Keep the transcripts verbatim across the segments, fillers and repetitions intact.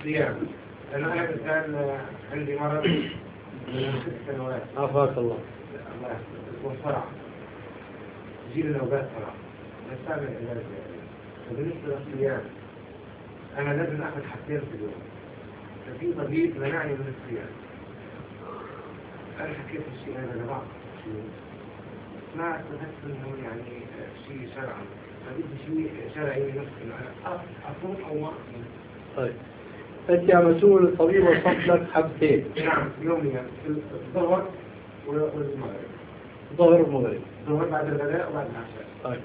الصيام. أنا أنا الآن عندي مرض من ست سنوات. عافاك الله. الله يحفظك. وصرع. يجيب النوبات صرع. نستعمل علاج. وبالنسبة للصيام أنا لازم أخذ حاجتين في اليوم. ففي طبيب منعني من الصيام. أنا حكيت الشيء هذا لبعض ما استفدت منه يعني شيء شرعي. فبدي شيء شرعي نفسي أنا أصوم أو ما أصوم. طيب أنت عم تقول الطبيب وصف لك حبتين. نعم يوميا الظهر والمغرب. الظهر والمغرب. الظهر بعد الغداء وبعد العشاء. طيب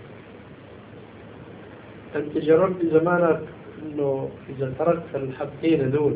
أنت جربت زمانك إنه إذا تركت الحبتين هذول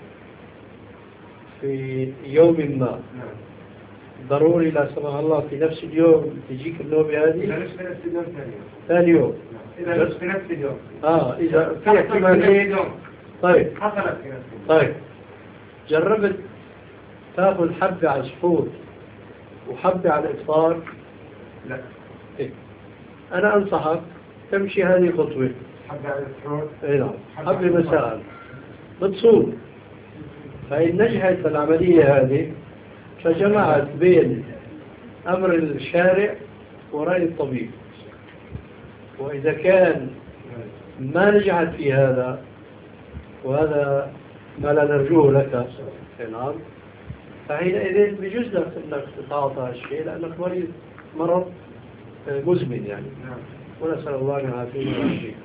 في يوم ما نعم. ضروري لا سمح الله في نفس اليوم تجيك النوبة هذه؟ إذا مش في نفس اليوم ثاني يوم. ثاني يوم. نعم. إذا مش في نفس اليوم. آه إذا في احتمالية. طيب. حصلت في نفس اليوم. طيب جربت تاخذ حبة على السحور وحبة على الإفطار؟ لا. إيه؟ أنا أنصحك تمشي هذه الخطوة. حبة على السحور. إيه نعم. حبة مساء بتصوم. فإن نجحت العملية هذه فجمعت بين أمر الشارع ورأي الطبيب. وإذا كان ما نجحت في هذا وهذا ما لا نرجوه لك نعم فحينئذ بجوز لك أنك تتعاطى الشيء لأنك مريض مرض مزمن يعني. ونسأل الله أن يعافينا ويعافيك.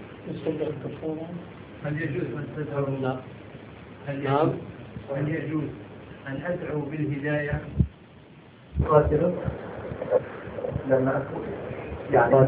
هل يجوز أن تدعو؟ لا. هل نعم. هل يجوز أن أدعو بالهداية؟ قاتل لما أكون يعني